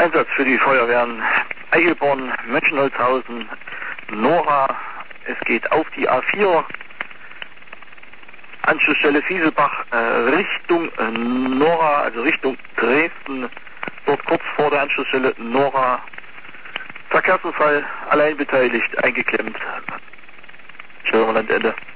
Einsatz für die Feuerwehren Eichelborn, Mönchenholzhausen, Nora. Es geht auf die A4, Anschlussstelle Fieselbach, Richtung Nora, also Richtung Dresden. Dort kurz vor der Anschlussstelle Nora. Verkehrsunfall, allein beteiligt, eingeklemmt. Störung Landende.